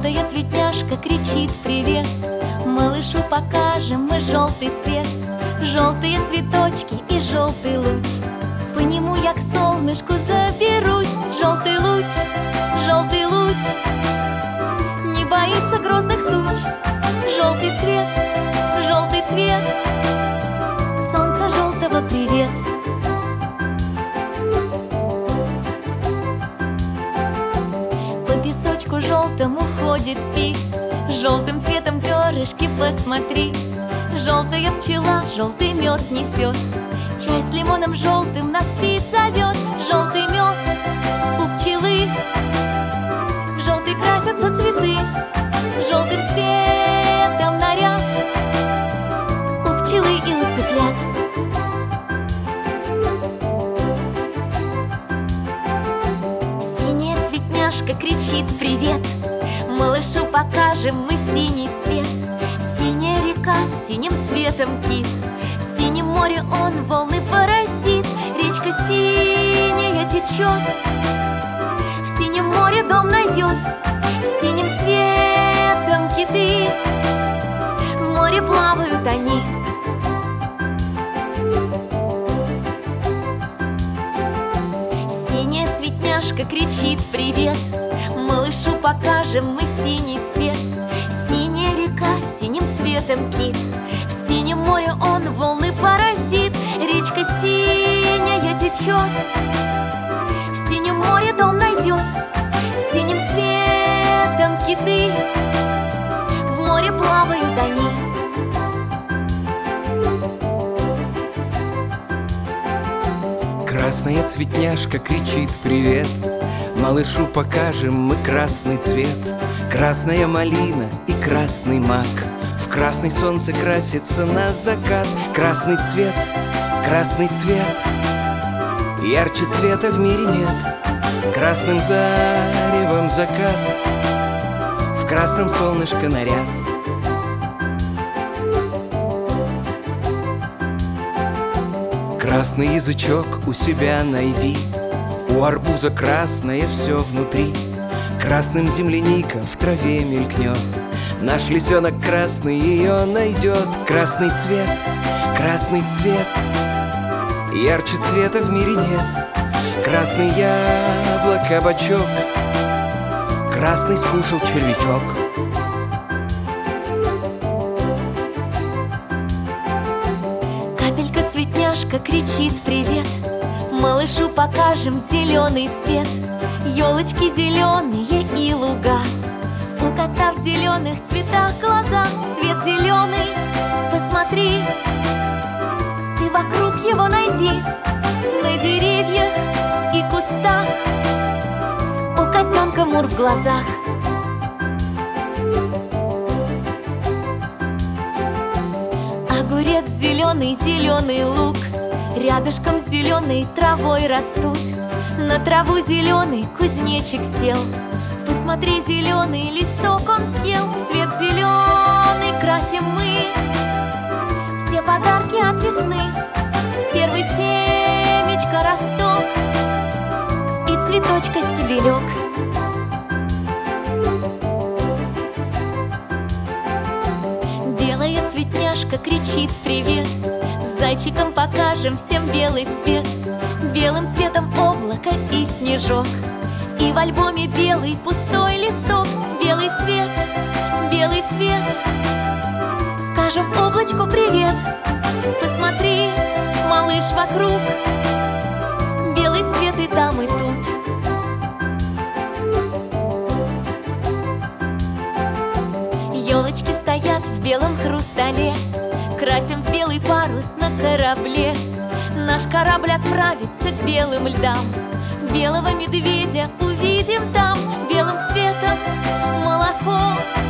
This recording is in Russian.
Желтая цветняшка кричит привет. Малышу покажем мы желтый цвет. Желтые цветочки и желтый луч, по нему я к солнышку заберусь. Желтый луч, не боится грозных туч. Желтый цвет, солнца желтого привет. По песочку желтому ходит пик, желтым цветом перышки посмотри. Желтая пчела желтый мед несет, чай с лимоном желтым нас пить зовет. Желтый мед у пчелы, в желтый красятся цветы. Желтым цветом наряд у пчелы и у цыплят. Синяя цветняшка кричит привет. Малышу покажем мы синий цвет. Синяя река, синим цветом кит, в синем море он волны бороздит. Речка синяя течет, в синем море дом найдет. Синим цветом киты, в море плавают они. Синяя цветняшка кричит привет. Малышу покажем мы синий цвет. Синяя река, синим цветом кит, в синем море он волны бороздит. Речка синяя течет, в синем море дом найдет. Синим цветом киты, в море плавают они. Красная цветняшка кричит привет. Малышу покажем мы красный цвет. Красная малина и красный мак, в красный солнце красится на закат. Красный цвет, ярче цвета в мире нет. Красным заревом закат, в красном солнышко наряд. Красный язычок у себя найди, у арбуза красное все внутри. Красным земляника в траве мелькнет, наш лисенок красный ее найдет. Красный цвет, ярче цвета в мире нет. Красный яблоко бочок, красный скушал червячок. Капелька цветняшка кричит привет. Малышу покажем зеленый цвет. Елочки зеленые и луга, у кота в зеленых цветах глаза. Цвет зеленый, посмотри, ты вокруг его найди. На деревьях и кустах у котенка мур в глазах. Огурец зеленый, зеленый лук, рядышком с зеленой травой растут. На траву зеленый кузнечик сел, посмотри, зеленый листок он съел. Цвет зеленый красим мы все подарки от весны. Первый семечко росток и цветочка стебелек. Белая цветняшка кричит привет. С зайчиком покажем всем белый цвет. Белым цветом облако и снежок, и в альбоме белый пустой листок. Белый цвет, скажем облачку привет. Посмотри, малыш, вокруг белый цвет и там, и тут. Елочки стоят в белом хрустале, красим в белый парус на корабле. Наш корабль отправится к белым льдам. Белого медведя увидим там. Белым цветом молоко